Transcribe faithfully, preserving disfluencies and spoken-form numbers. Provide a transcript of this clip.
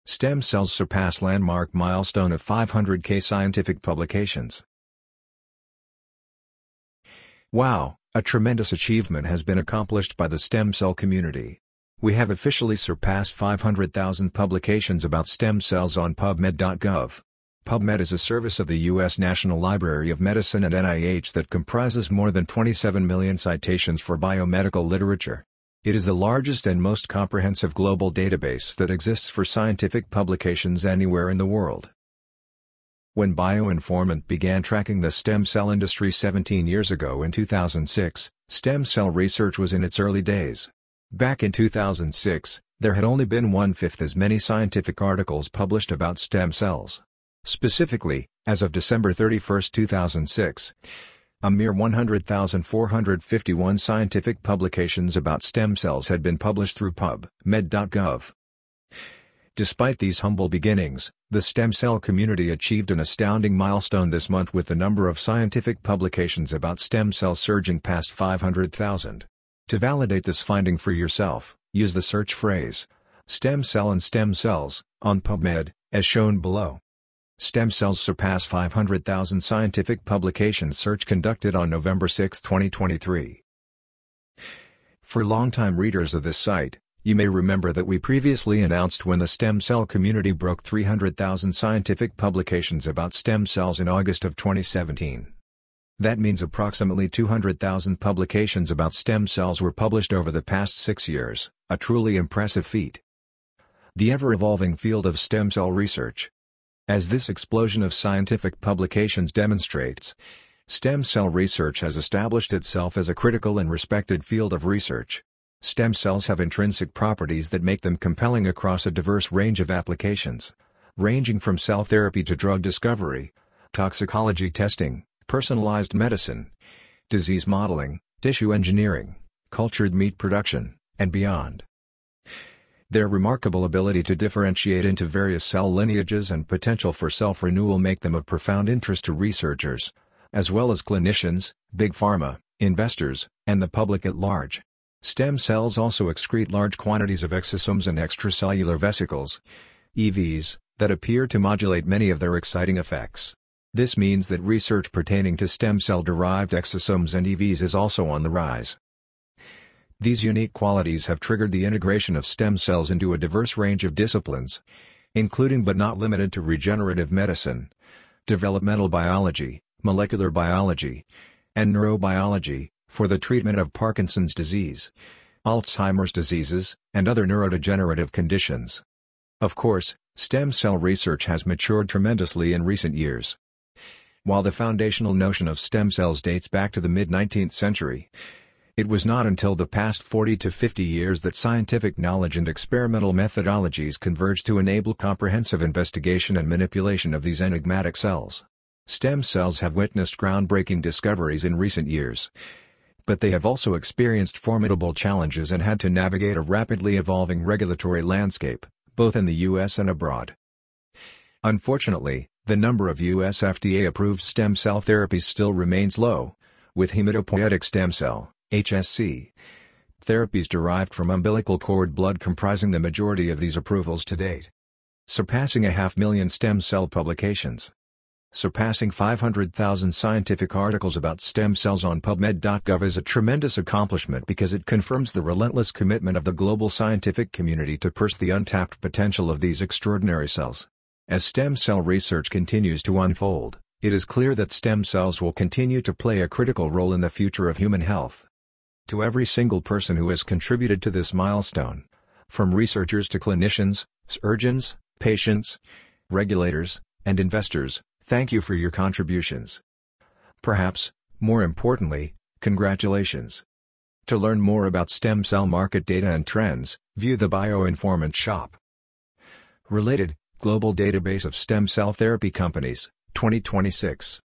Stem cells surpass landmark milestone of five hundred K scientific publications. Wow, a tremendous achievement has been accomplished by the stem cell community. We have officially surpassed five hundred thousand publications about stem cells on PubMed dot gov. PubMed is a service of the U S National Library of Medicine and N I H that comprises more than twenty-seven million citations for biomedical literature. It is the largest and most comprehensive global database that exists for scientific publications anywhere in the world. When BioInformant began tracking the stem cell industry seventeen years ago in two thousand six, stem cell research was in its early days. Back in two thousand six, there had only been one-fifth as many scientific articles published about stem cells. Specifically, as of December thirty-first two thousand six, a mere one hundred thousand four hundred fifty-one scientific publications about stem cells had been published through PubMed dot gov. Despite these humble beginnings, the stem cell community achieved an astounding milestone this month with the number of scientific publications about stem cells surging past five hundred thousand. To validate this finding for yourself, use the search phrase, stem cell and stem cells, on PubMed, as shown below. Stem cells surpass five hundred thousand scientific publications search conducted on November sixth twenty twenty-three. For longtime readers of this site, you may remember that we previously announced when the stem cell community broke three hundred thousand scientific publications about stem cells in August of twenty seventeen. That means approximately two hundred thousand publications about stem cells were published over the past six years, a truly impressive feat. The ever-evolving field of stem cell research. As this explosion of scientific publications demonstrates, stem cell research has established itself as a critical and respected field of research. Stem cells have intrinsic properties that make them compelling across a diverse range of applications, ranging from cell therapy to drug discovery, toxicology testing, personalized medicine, disease modeling, tissue engineering, cultured meat production, and beyond. Their remarkable ability to differentiate into various cell lineages and potential for self-renewal make them of profound interest to researchers, as well as clinicians, big pharma, investors, and the public at large. Stem cells also excrete large quantities of exosomes and extracellular vesicles, E Vs, that appear to modulate many of their exciting effects. This means that research pertaining to stem cell-derived exosomes and E Vs is also on the rise. These unique qualities have triggered the integration of stem cells into a diverse range of disciplines, including but not limited to regenerative medicine, developmental biology, molecular biology, and neurobiology, for the treatment of Parkinson's disease, Alzheimer's diseases, and other neurodegenerative conditions. Of course, stem cell research has matured tremendously in recent years. While the foundational notion of stem cells dates back to the mid-nineteenth century, it was not until the past forty to fifty years that scientific knowledge and experimental methodologies converged to enable comprehensive investigation and manipulation of these enigmatic cells. Stem cells have witnessed groundbreaking discoveries in recent years, but they have also experienced formidable challenges and had to navigate a rapidly evolving regulatory landscape, both in the U S and abroad. Unfortunately, the number of U S F D A-approved stem cell therapies still remains low, with hematopoietic stem cell (H S C) therapies derived from umbilical cord blood comprising the majority of these approvals to date. Surpassing a half million stem cell publications. Surpassing five hundred thousand scientific articles about stem cells on PubMed dot gov is a tremendous accomplishment because it confirms the relentless commitment of the global scientific community to pursue the untapped potential of these extraordinary cells. As stem cell research continues to unfold, it is clear that stem cells will continue to play a critical role in the future of human health. To every single person who has contributed to this milestone, from researchers to clinicians, surgeons, patients, regulators, and investors, thank you for your contributions. Perhaps, more importantly, congratulations. To learn more about stem cell market data and trends, view the BioInformant shop. Related, Global Database of Stem Cell Therapy Companies, twenty twenty-six.